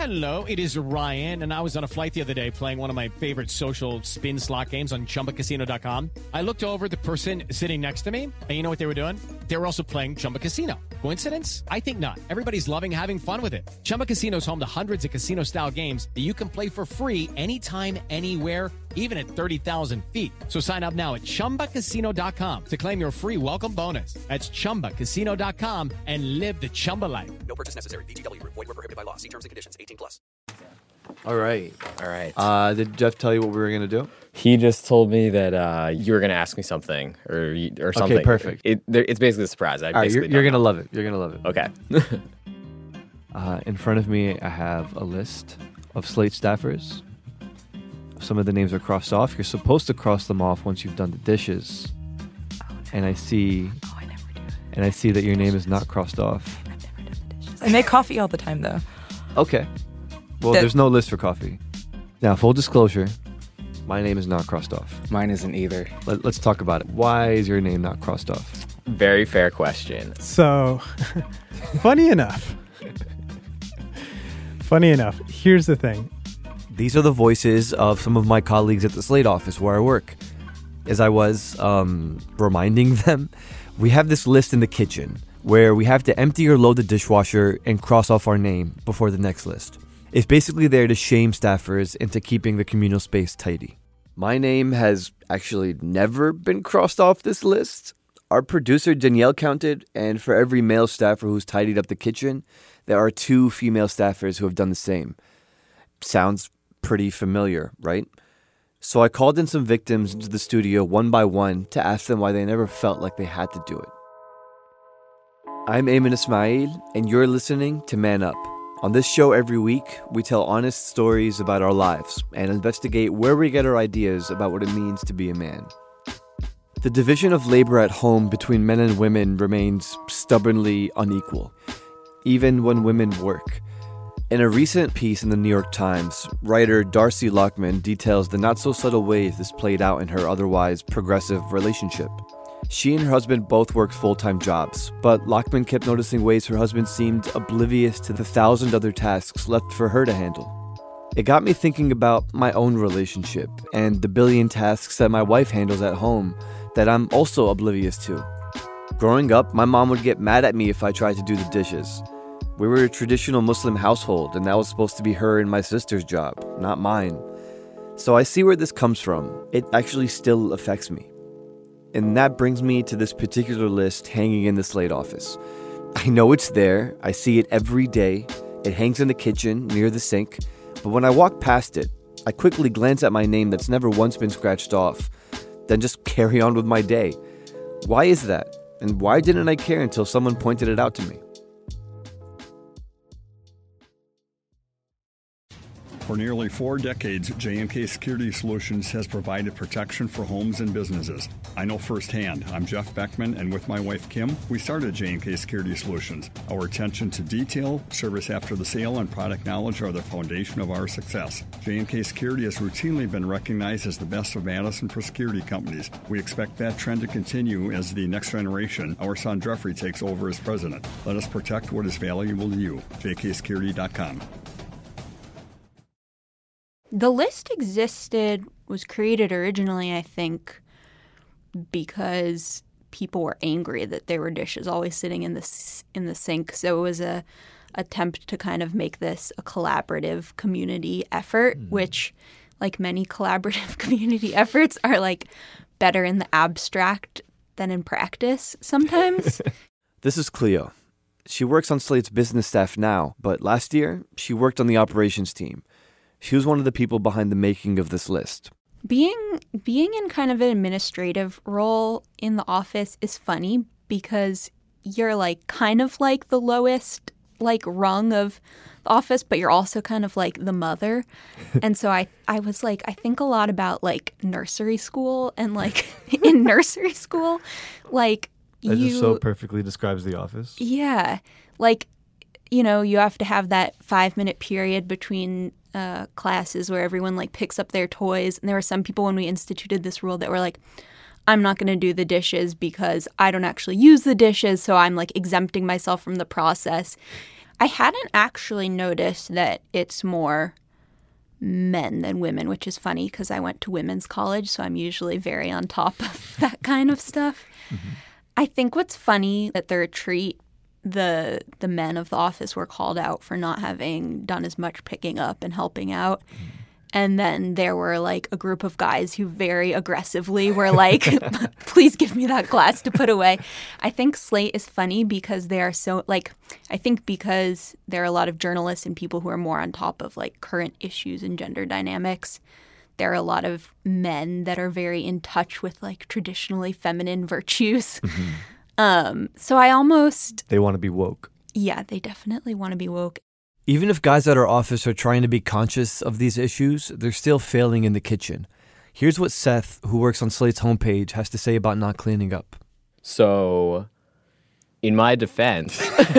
Hello, it is Ryan, and I was on a flight the other day playing one of my favorite social spin slot games on ChumbaCasino.com. I looked over at the person sitting next to me, and you know what they were doing? They were also playing Chumba Casino. Coincidence? I think not. Everybody's loving having fun with it. Chumba Casino is home to hundreds of casino-style games that you can play for free anytime, anywhere, even at 30,000 feet. So sign up now at ChumbaCasino.com to claim your free welcome bonus. That's ChumbaCasino.com and live the Chumba life. No purchase necessary. VGW. Void where prohibited by law. See terms and conditions. 18+. All right. Did Jeff tell you what we were going to do? He just told me that you were going to ask me something or something. Okay, perfect. It's basically a surprise. All right, you're going to love it. You're going to love it. Okay. In front of me, I have a list of Slate staffers. Some of the names are crossed off. You're supposed to cross them off once you've done the dishes. And I see that your name is not crossed off. I've never done the dishes. I make coffee all the time, though. Okay. Well, there's no list for coffee. Now, full disclosure, my name is not crossed off. Mine isn't either. Let's talk about it. Why is your name not crossed off? Very fair question. So, funny enough, here's the thing. These are the voices of some of my colleagues at the Slate office where I work. As I was reminding them, we have this list in the kitchen where we have to empty or load the dishwasher and cross off our name before the next list. It's basically there to shame staffers into keeping the communal space tidy. My name has actually never been crossed off this list. Our producer Danielle counted, and for every male staffer who's tidied up the kitchen, there are 2 female staffers who have done the same. Sounds pretty familiar, right? So I called in some victims into the studio one by one to ask them why they never felt like they had to do it. I'm Ayman Ismail, and you're listening to Man Up. On this show every week, we tell honest stories about our lives and investigate where we get our ideas about what it means to be a man. The division of labor at home between men and women remains stubbornly unequal, even when women work. In a recent piece in the New York Times, writer Darcy Lockman details the not-so-subtle ways this played out in her otherwise progressive relationship. She and her husband both worked full-time jobs, but Lockman kept noticing ways her husband seemed oblivious to the 1,000 other tasks left for her to handle. It got me thinking about my own relationship and the billion tasks that my wife handles at home that I'm also oblivious to. Growing up, my mom would get mad at me if I tried to do the dishes. We were a traditional Muslim household, and that was supposed to be her and my sister's job, not mine. So I see where this comes from. It actually still affects me. And that brings me to this particular list hanging in the Slate office. I know it's there. I see it every day. It hangs in the kitchen near the sink. But when I walk past it, I quickly glance at my name that's never once been scratched off, then just carry on with my day. Why is that? And why didn't I care until someone pointed it out to me? For nearly 4 decades, J&K Security Solutions has provided protection for homes and businesses. I know firsthand. I'm Jeff Beckman, and with my wife, Kim, we started J&K Security Solutions. Our attention to detail, service after the sale, and product knowledge are the foundation of our success. J&K Security has routinely been recognized as the best of Madison for security companies. We expect that trend to continue as the next generation, our son Jeffrey, takes over as president. Let us protect what is valuable to you. jksecurity.com. The list was created originally, I think, because people were angry that there were dishes always sitting in the sink. So it was a attempt to kind of make this a collaborative community effort, which, like many collaborative community efforts, are like better in the abstract than in practice sometimes. This is Cleo. She works on Slate's business staff now, but last year she worked on the operations team. She was one of the people behind the making of this list. Being in kind of an administrative role in the office is funny because you're like kind of like the lowest like rung of the office, but you're also kind of like the mother. And so I was like, I think a lot about like nursery school and like in nursery school, like that just so perfectly describes the office. Yeah. Like, you know, you have to have that 5-minute period between classes where everyone like picks up their toys. And there were some people when we instituted this rule that were like, I'm not going to do the dishes because I don't actually use the dishes. So I'm like exempting myself from the process. I hadn't actually noticed that it's more men than women, which is funny because I went to women's college, so I'm usually very on top of that kind of stuff. I think what's funny at the retreat, the men of the office were called out for not having done as much picking up and helping out. And then there were like a group of guys who very aggressively were like, please give me that glass to put away. I think Slate is funny because they are so like, I think because there are a lot of journalists and people who are more on top of like current issues and gender dynamics. There are a lot of men that are very in touch with like traditionally feminine virtues. So I almost... They want to be woke. Yeah, they definitely want to be woke. Even if guys at our office are trying to be conscious of these issues, they're still failing in the kitchen. Here's what Seth, who works on Slate's homepage, has to say about not cleaning up. So, in my defense,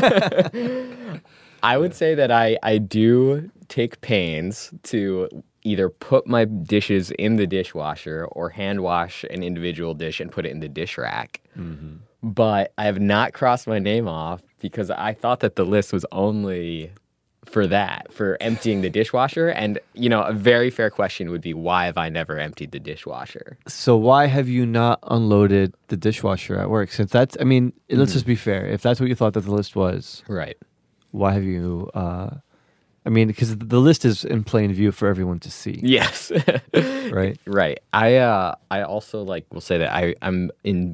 I would say that I do take pains to either put my dishes in the dishwasher or hand wash an individual dish and put it in the dish rack. But I have not crossed my name off because I thought that the list was only for that, for emptying the dishwasher. And, you know, a very fair question would be, why have I never emptied the dishwasher? So why have you not unloaded the dishwasher at work? Since that's, I mean, let's just be fair. If that's what you thought that the list was, Right. why have you, I mean, because the list is in plain view for everyone to see. Yes. Right? Right. I also will say that I'm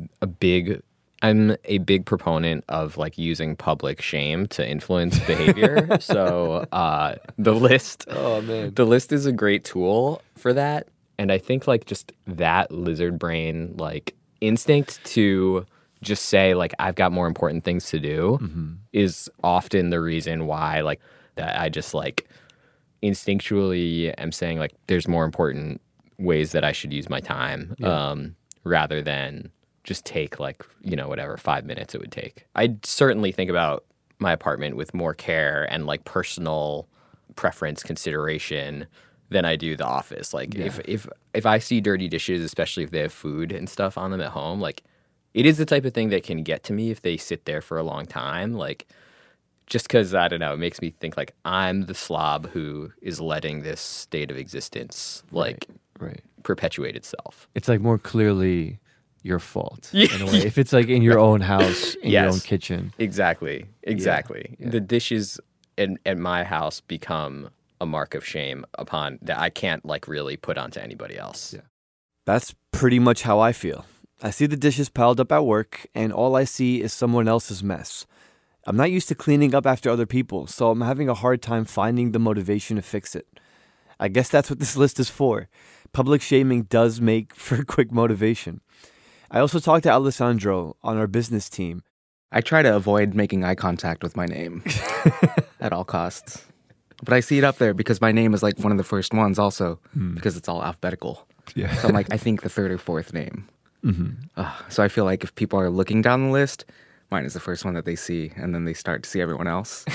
a big proponent of like using public shame to influence behavior. So the list is a great tool for that. And I think like just that lizard brain like instinct to just say like I've got more important things to do is often the reason why like that I just like instinctually am saying like there's more important ways that I should use my time rather than just take like, you know, whatever 5 minutes it would take. I certainly think about my apartment with more care and like personal preference consideration than I do the office. Like if I see dirty dishes, especially if they have food and stuff on them at home, like it is the type of thing that can get to me if they sit there for a long time. Like just because, I don't know, it makes me think like I'm the slob who is letting this state of existence like perpetuate itself. It's like more clearly your fault in a way. If it's like in your own house, in your own kitchen. Exactly. Yeah. The dishes at my house become a mark of shame upon that I can't like really put onto anybody else. Yeah. That's pretty much how I feel. I see the dishes piled up at work and all I see is someone else's mess. I'm not used to cleaning up after other people, so I'm having a hard time finding the motivation to fix it. I guess that's what this list is for. Public shaming does make for quick motivation. I also talked to Alessandro on our business team. I try to avoid making eye contact with my name at all costs. But I see it up there because my name is like one of the first ones also because it's all alphabetical. Yeah. So I'm like, I think the third or fourth name. So I feel like if people are looking down the list, mine is the first one that they see and then they start to see everyone else.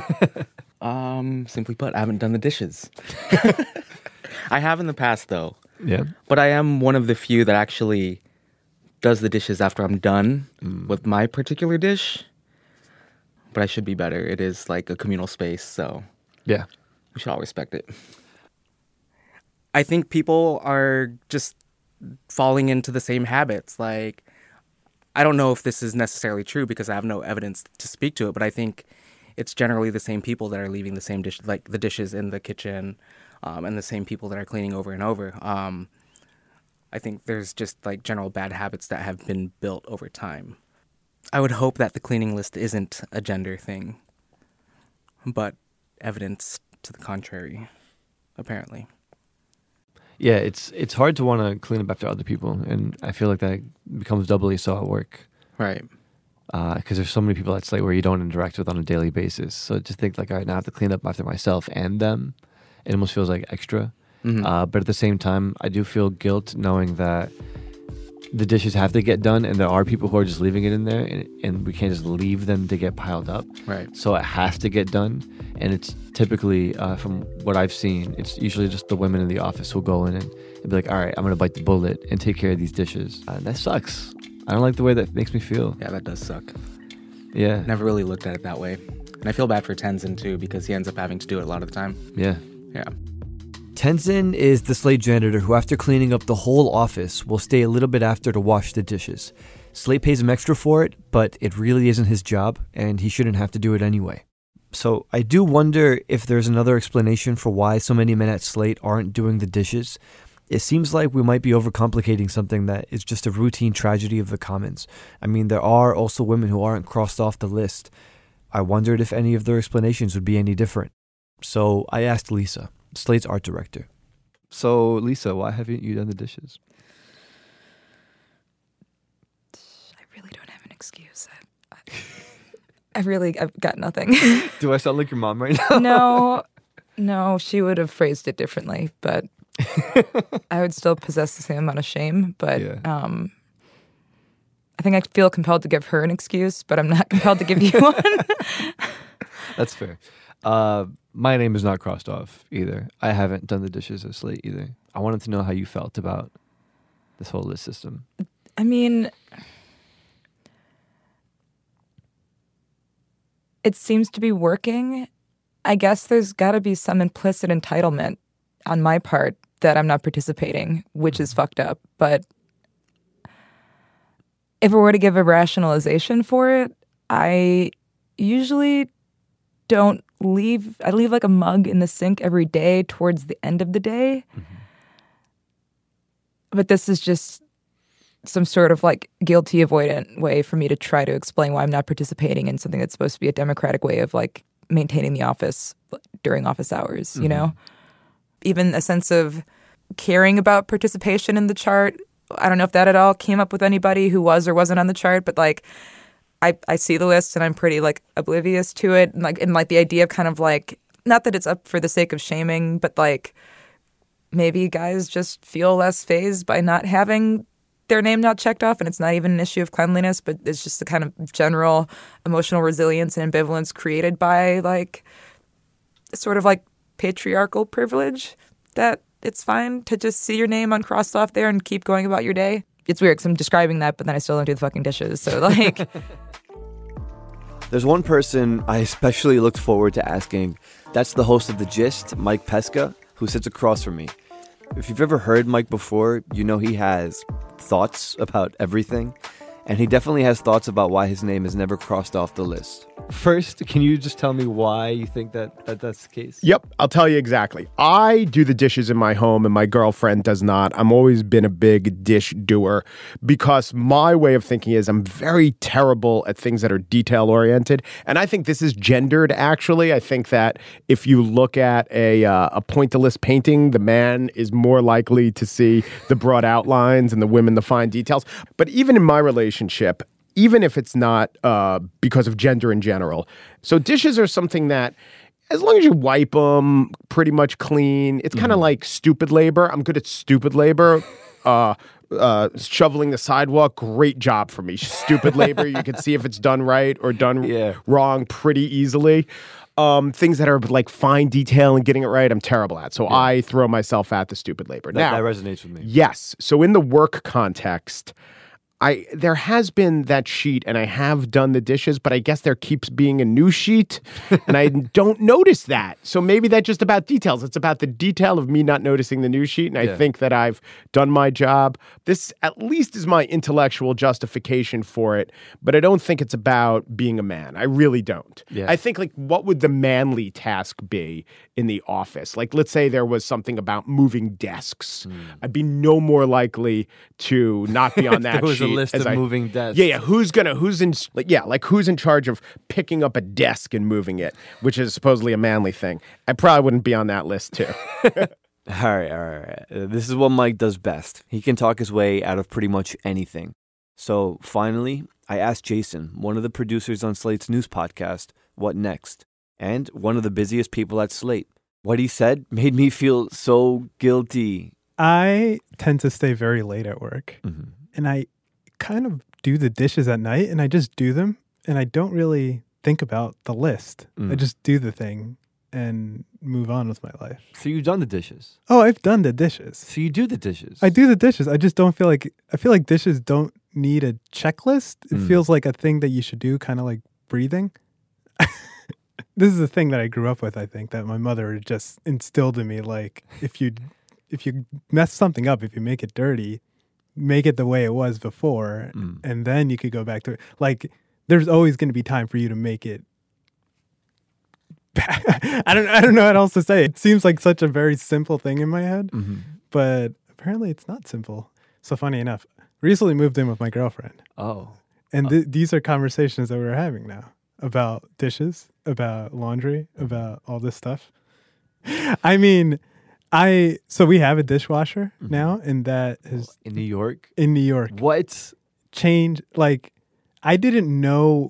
Simply put, I haven't done the dishes. I have in the past though. Yeah. But I am one of the few that actually does the dishes after I'm done with my particular dish. But I should be better. It is like a communal space, so yeah, we should all respect it. I think people are just falling into the same habits. Like, I don't know if this is necessarily true because I have no evidence to speak to it, but I think it's generally the same people that are leaving the same dish, like the dishes in the kitchen, and the same people that are cleaning over and over. I think there's just like general bad habits that have been built over time. I would hope that the cleaning list isn't a gender thing, but evidence to the contrary, apparently. Yeah, it's hard to want to clean up after other people, and I feel like that becomes doubly so at work. Right. Because there's so many people at Slate where you don't interact with on a daily basis. So just think like, all right, now I have to clean up after myself and them. It almost feels like extra. But at the same time, I do feel guilt knowing that the dishes have to get done and there are people who are just leaving it in there and we can't just leave them to get piled up. Right. So it has to get done. And it's typically, from what I've seen, it's usually just the women in the office who go in and be like, all right, I'm going to bite the bullet and take care of these dishes. That sucks. I don't like the way that makes me feel. Yeah, that does suck. Yeah. Never really looked at it that way. And I feel bad for Tenzin, too, because he ends up having to do it a lot of the time. Yeah. Yeah. Tenzin is the Slate janitor who, after cleaning up the whole office, will stay a little bit after to wash the dishes. Slate pays him extra for it, but it really isn't his job, and he shouldn't have to do it anyway. So I do wonder if there's another explanation for why so many men at Slate aren't doing the dishes. It seems like we might be overcomplicating something that is just a routine tragedy of the commons. I mean, there are also women who aren't crossed off the list. I wondered if any of their explanations would be any different. So I asked Lisa, Slate's art director. So, Lisa, why haven't you done the dishes? I really don't have an excuse. I've got nothing. Do I sound like your mom right now? No, she would have phrased it differently, but I would still possess the same amount of shame. But I think I feel compelled to give her an excuse, but I'm not compelled to give you one. That's fair. My name is not crossed off either. I haven't done the dishes at Slate either. I wanted to know how you felt about this whole list system. I mean, it seems to be working. I guess there's got to be some implicit entitlement on my part that I'm not participating, which is fucked up. But if I were to give a rationalization for it, I usually don't leave. I leave like a mug in the sink every day towards the end of the day. Mm-hmm. But this is just some sort of like guilty avoidant way for me to try to explain why I'm not participating in something that's supposed to be a democratic way of like maintaining the office during office hours, you know? Even a sense of caring about participation in the chart. I don't know if that at all came up with anybody who was or wasn't on the chart, but like I see the list and I'm pretty like oblivious to it. And like the idea of kind of like, not that it's up for the sake of shaming, but like maybe guys just feel less fazed by not having their name not checked off, and it's not even an issue of cleanliness, but it's just the kind of general emotional resilience and ambivalence created by like sort of like patriarchal privilege that it's fine to just see your name uncrossed off there and keep going about your day. It's weird because I'm describing that, but then I still don't do the fucking dishes. So like, there's one person I especially looked forward to asking. That's the host of The Gist, Mike Pesca, who sits across from me. If you've ever heard Mike before, you know he has thoughts about everything. And he definitely has thoughts about why his name is never crossed off the list. First, can you just tell me why you think that's the case? Yep, I'll tell you exactly. I do the dishes in my home and my girlfriend does not. I've always been a big dish doer because my way of thinking is I'm very terrible at things that are detail oriented. And I think this is gendered, actually. I think that if you look at a pointillist painting, the man is more likely to see the broad outlines and the women the fine details. But even in my relationship, even if it's not because of gender in general. So dishes are something that, as long as you wipe them pretty much clean, it's kind of like stupid labor. I'm good at stupid labor. Shoveling the sidewalk, great job for me. Stupid labor, you can see if it's done right or done wrong pretty easily. Things that are like fine detail and getting it right, I'm terrible at. So I throw myself at the stupid labor. That resonates with me. Yes. So in the work context, there has been that sheet and I have done the dishes, but I guess there keeps being a new sheet and I don't notice that. So maybe that's just about details. It's about the detail of me not noticing the new sheet. And I think that I've done my job. This at least is my intellectual justification for it, but I don't think it's about being a man. I really don't. I think like what would the manly task be in the office? Like let's say there was something about moving desks. I'd be no more likely to not be on that sheet. List of moving desks. Who's in charge of picking up a desk and moving it, which is supposedly a manly thing. I probably wouldn't be on that list too. All right. This is what Mike does best. He can talk his way out of pretty much anything. So finally, I asked Jason, one of the producers on Slate's news podcast, what next? And one of the busiest people at Slate. What he said made me feel so guilty. I tend to stay very late at work. And I kind of do the dishes at night and I just do them and I don't really think about the list. I just do the thing and move on with my life. So you've done the dishes? Oh, I've done the dishes. So you do the dishes? I do the dishes. I just don't feel like, I feel like dishes don't need a checklist. It feels like a thing that you should do, kind of like breathing. this is a thing that I grew up with, I think, that my mother just instilled in me. Like, if you mess something up, if you make it dirty, make it the way it was before, and then you could go back to it. Like, there's always going to be time for you to make it. I don't know what else to say. It seems like such a very simple thing in my head, but apparently it's not simple. So funny enough, recently moved in with my girlfriend. Oh. And these are conversations that we're having now about dishes, about laundry, about all this stuff. I mean, so we have a dishwasher now, and that is in New York. In New York, what changed? Like, I didn't know.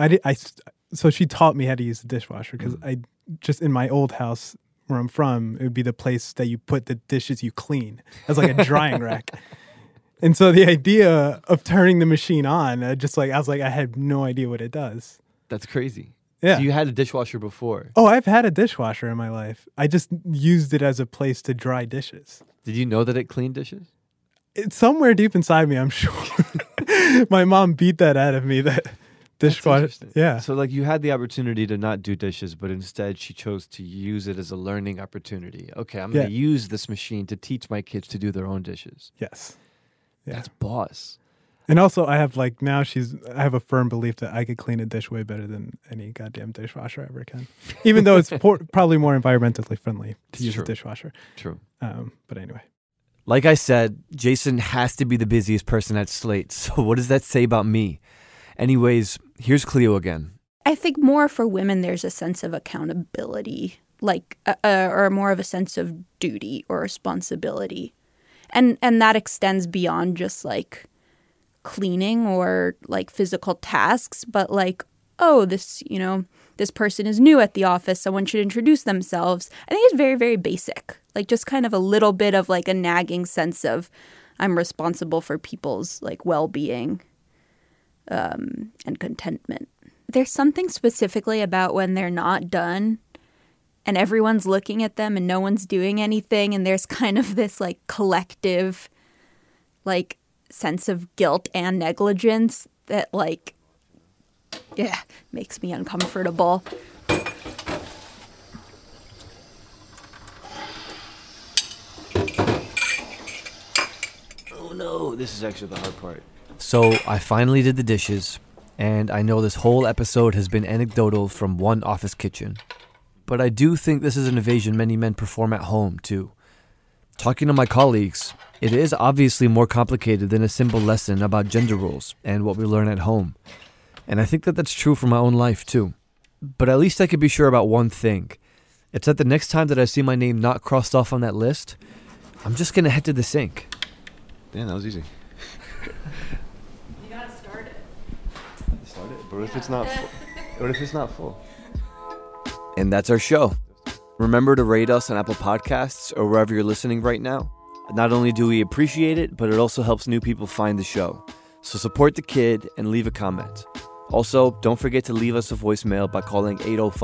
So she taught me how to use the dishwasher because I just in my old house where I'm from, it would be the place that you put the dishes you clean as like a drying rack. And so the idea of turning the machine on, I was like, I had no idea what it does. That's crazy. Yeah. So you had a dishwasher before. Oh, I've had a dishwasher in my life. I just used it as a place to dry dishes. Did you know that it cleaned dishes? It's somewhere deep inside me, I'm sure. My mom beat that out of me, that dishwasher. Yeah. So like you had the opportunity to not do dishes, but instead she chose to use it as a learning opportunity. Okay, I'm going to use this machine to teach my kids to do their own dishes. Yes. Yeah. That's boss. And also, I have I have a firm belief that I could clean a dish way better than any goddamn dishwasher ever can. Even though it's probably more environmentally friendly to use a dishwasher. True. But anyway. Like I said, Jason has to be the busiest person at Slate. So what does that say about me? Anyways, here's Cleo again. I think more for women, there's a sense of accountability, like, or more of a sense of duty or responsibility. And that extends beyond just like cleaning or like physical tasks, but like, oh, this person is new at the office, someone should introduce themselves. I think it's very, very basic, like just kind of a little bit of like a nagging sense of I'm responsible for people's like well-being and contentment. There's something specifically about when they're not done and everyone's looking at them and no one's doing anything, and there's kind of this like collective like sense of guilt and negligence that like makes me uncomfortable. Oh no, this is actually the hard part. So I finally did the dishes, and I know this whole episode has been anecdotal from one office kitchen. But I do think this is an evasion many men perform at home, too. Talking to my colleagues, it is obviously more complicated than a simple lesson about gender roles and what we learn at home. And I think that that's true for my own life, too. But at least I can be sure about one thing. It's that the next time that I see my name not crossed off on that list, I'm just going to head to the sink. Damn, that was easy. You gotta start it. Start it? But what if it's not full? What if it's not full? And that's our show. Remember to rate us on Apple Podcasts or wherever you're listening right now. Not only do we appreciate it, but it also helps new people find the show. So support the kid and leave a comment. Also, don't forget to leave us a voicemail by calling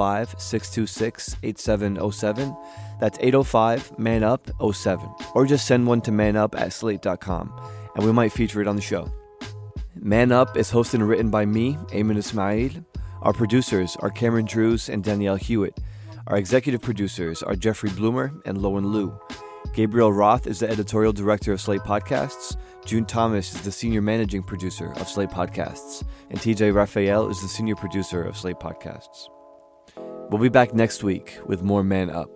805-626-8707. That's 805-MAN-UP-07. Or just send one to manup@slate.com, and we might feature it on the show. Man Up is hosted and written by me, Ayman Ismail. Our producers are Cameron Drews and Danielle Hewitt. Our executive producers are Jeffrey Bloomer and Lowen Liu. Gabriel Roth is the editorial director of Slate Podcasts. June Thomas is the senior managing producer of Slate Podcasts. And TJ Raphael is the senior producer of Slate Podcasts. We'll be back next week with more Man Up.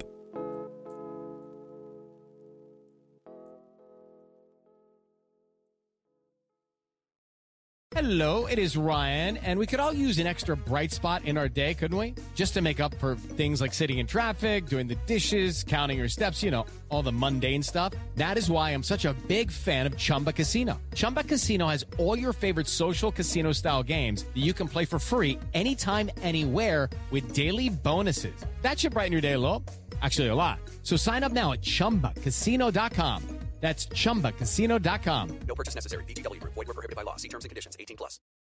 Hello, it is Ryan, and we could all use an extra bright spot in our day, couldn't we? Just to make up for things like sitting in traffic, doing the dishes, counting your steps, all the mundane stuff. That is why I'm such a big fan of Chumba Casino. Chumba Casino has all your favorite social casino-style games that you can play for free anytime, anywhere with daily bonuses. That should brighten your day a little. Actually, a lot. So sign up now at ChumbaCasino.com. That's ChumbaCasino.com. No purchase necessary. VGW Group. Void where prohibited by law. See terms and conditions. 18+.